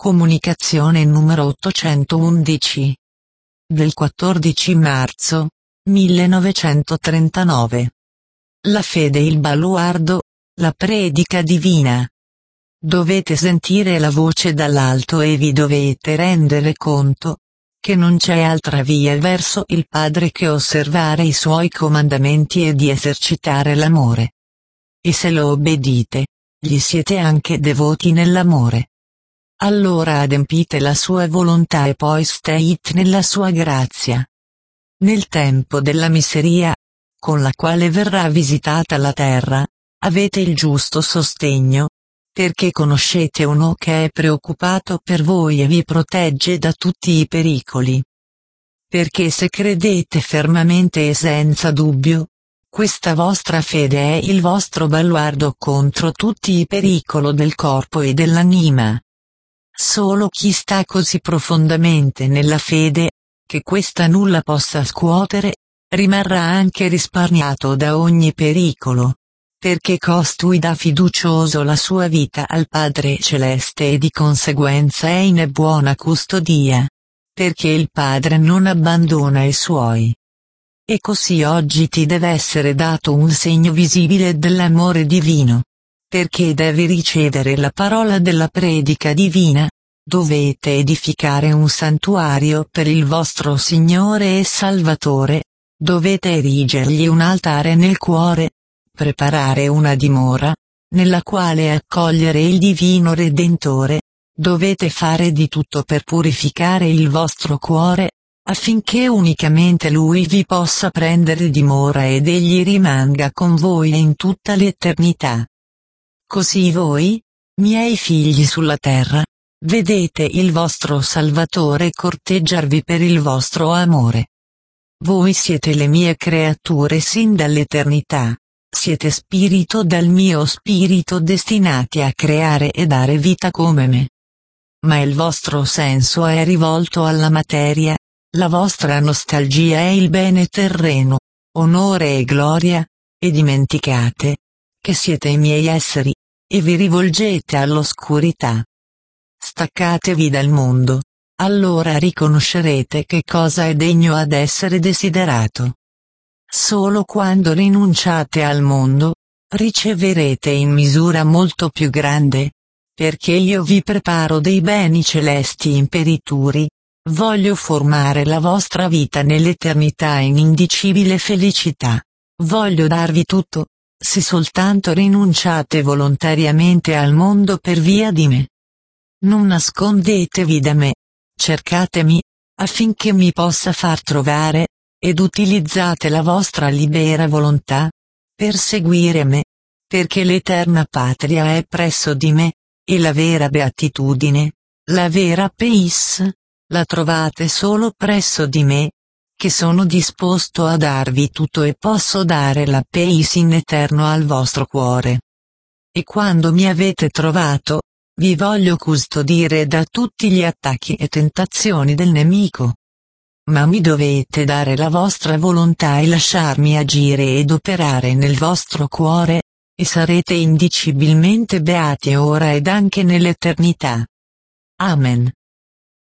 Comunicazione numero 811. Del 14 marzo 1939. La fede il baluardo, la predica divina. Dovete sentire la voce dall'alto e vi dovete rendere conto che non c'è altra via verso il Padre che osservare i suoi comandamenti e di esercitare l'amore. E se lo obbedite, gli siete anche devoti nell'amore. Allora adempite la sua volontà e poi state nella sua grazia. Nel tempo della miseria, con la quale verrà visitata la terra, avete il giusto sostegno, perché conoscete uno che è preoccupato per voi e vi protegge da tutti i pericoli. Perché se credete fermamente e senza dubbio, questa vostra fede è il vostro baluardo contro tutti i pericoli del corpo e dell'anima. Solo chi sta così profondamente nella fede, che questa nulla possa scuotere, rimarrà anche risparmiato da ogni pericolo, perché costui dà fiducioso la sua vita al Padre Celeste e di conseguenza è in buona custodia, perché il Padre non abbandona i suoi. E così oggi ti deve essere dato un segno visibile dell'amore divino. Perché devi ricevere la parola della predica divina, dovete edificare un santuario per il vostro Signore e Salvatore, dovete erigergli un altare nel cuore, preparare una dimora, nella quale accogliere il divino Redentore, dovete fare di tutto per purificare il vostro cuore, affinché unicamente Lui vi possa prendere dimora ed Egli rimanga con voi in tutta l'eternità. Così voi, miei figli sulla terra, vedete il vostro Salvatore corteggiarvi per il vostro amore. Voi siete le mie creature sin dall'eternità, siete spirito dal mio spirito destinati a creare e dare vita come me. Ma il vostro senso è rivolto alla materia, la vostra nostalgia è il bene terreno, onore e gloria, e dimenticate che siete i miei esseri, e vi rivolgete all'oscurità. Staccatevi dal mondo, allora riconoscerete che cosa è degno ad essere desiderato. Solo quando rinunciate al mondo, riceverete in misura molto più grande, perché io vi preparo dei beni celesti imperituri, voglio formare la vostra vita nell'eternità in indicibile felicità, voglio darvi tutto, se soltanto rinunciate volontariamente al mondo per via di me. Non nascondetevi da me, cercatemi, affinché mi possa far trovare, ed utilizzate la vostra libera volontà, per seguire me, perché l'eterna patria è presso di me, e la vera beatitudine, la vera peace, la trovate solo presso di me, che sono disposto a darvi tutto e posso dare la peace in eterno al vostro cuore. E quando mi avete trovato, vi voglio custodire da tutti gli attacchi e tentazioni del nemico. Ma mi dovete dare la vostra volontà e lasciarmi agire ed operare nel vostro cuore, e sarete indicibilmente beati ora ed anche nell'eternità. Amen.